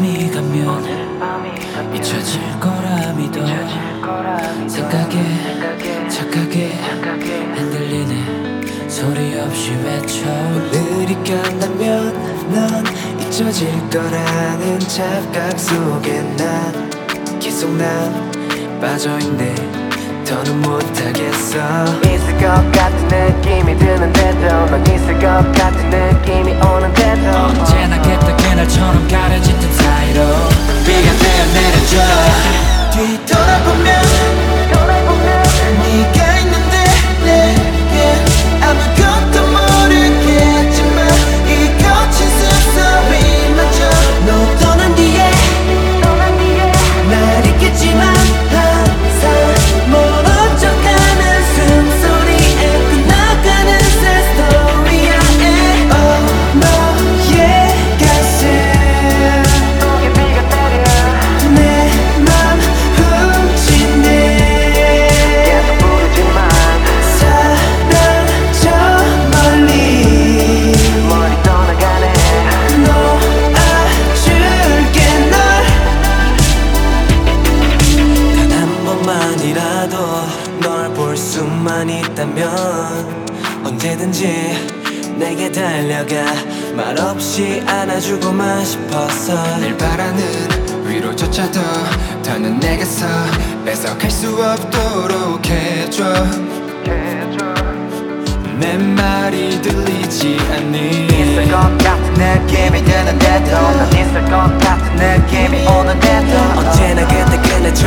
밤이 가면 잊혀질 거라 믿어. 생각에 착하게 흔들리네 소리 없이 외쳐. 오늘이 끝나면 넌 잊혀질 거라는 착각 속에 난 계속 난 빠져있네. 더는 못하겠어. 있을 것 같은 느낌이 드는데도 넌 있을 것 같은 느낌이 오는데도 언제나 겠다 그날처럼 가려진 틈 사이로 비가 되어 내려줘. 뒤돌아보면 네가 있는데 내게 아무것도 모르겠지만 이 거친 숨소리마저 너 떠난 뒤에 날 잊겠지만 항상 멀어져 가는 숨소리에 끝나가는 sad story야. 너의 가슴 속에 비가 내려 내 맘 훔치네. 계속 부르지만 사라져 멀리 머리 떠나가네. 놓아줄게 널. 단 한 번만이라도 널 볼 수만 있다면 언제든지 내게 달려가 말없이 안아주고만 싶었어. 늘 바라는 위로조차도 더는 내게서 뺏어갈 수 없도록 해줘. 내 말이 들리지 않니? 있을 것 같은 느낌이 드는데도 넌 있을 것 같은 느낌이 오는데도 언제나 그때 그날